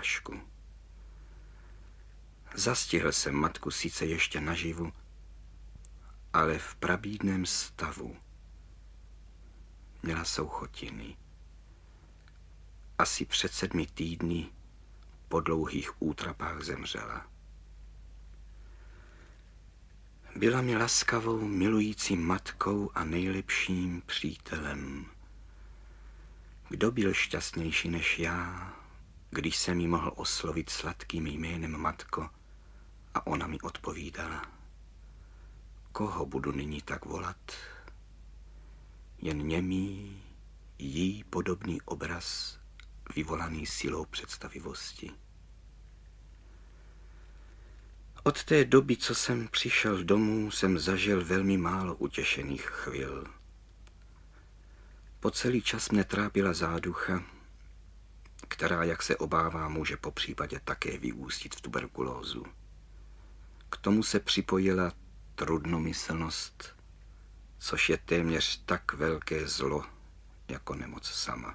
urážku. Zastihl jsem matku sice ještě naživu, ale v prabídném stavu. Měla souchotiny. Asi před 7 týdny po dlouhých útrapách zemřela. Byla mi laskavou, milující matkou a nejlepším přítelem. Kdo byl šťastnější než já, když jsem jí mohl oslovit sladkým jménem matko a ona mi odpovídala. Koho budu nyní tak volat? Jen němý, jí podobný obraz, vyvolaný silou představivosti. Od té doby, co jsem přišel domů, jsem zažil velmi málo utěšených chvil. Po celý čas mne trápila záducha, která, jak se obává, může popřípadě také vyústit v tuberkulózu. K tomu se připojila trudnomyslnost, což je téměř tak velké zlo, jako nemoc sama.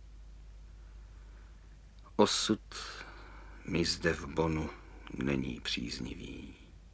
Osud mi zde v Bonnu není příznivý.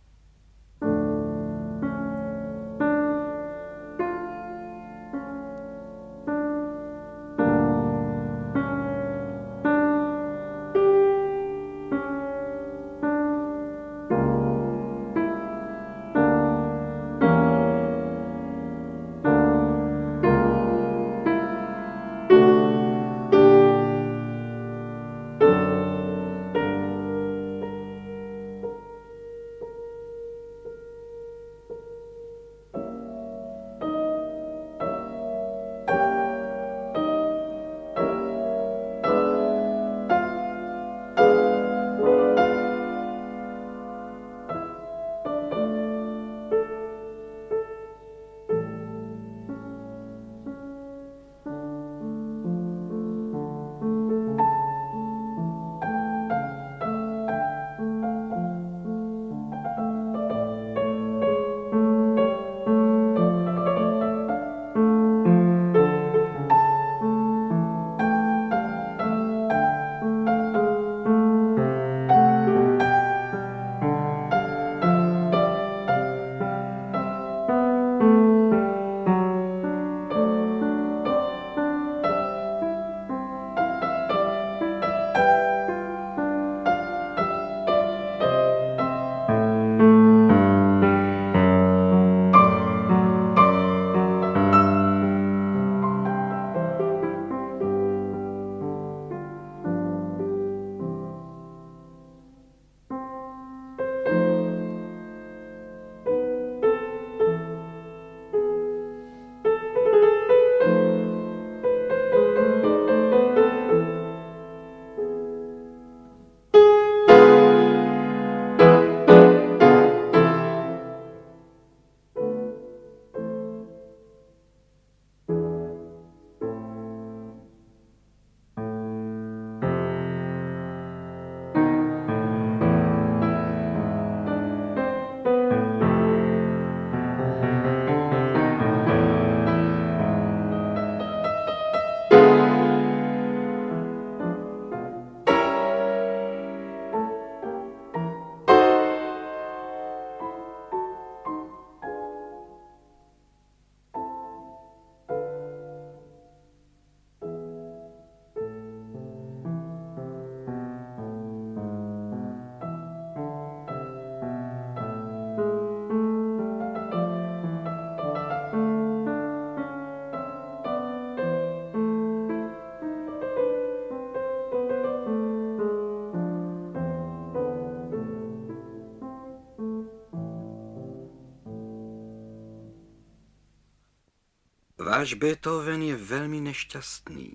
Váš Beethoven je velmi nešťastný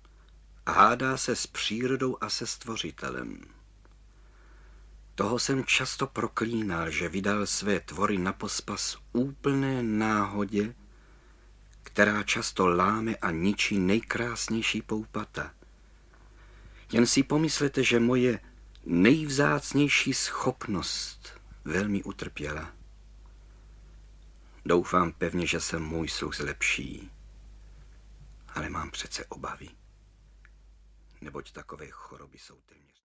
a hádá se s přírodou a se stvořitelem. Toho jsem často proklínal, že vydal své tvory na pospas úplné náhodě, která často láme a ničí nejkrásnější poupata. Jen si pomyslete, že moje nejvzácnější schopnost velmi utrpěla. Doufám pevně, že se můj sluch zlepší, ale mám přece obavy, neboť takové choroby jsou téměř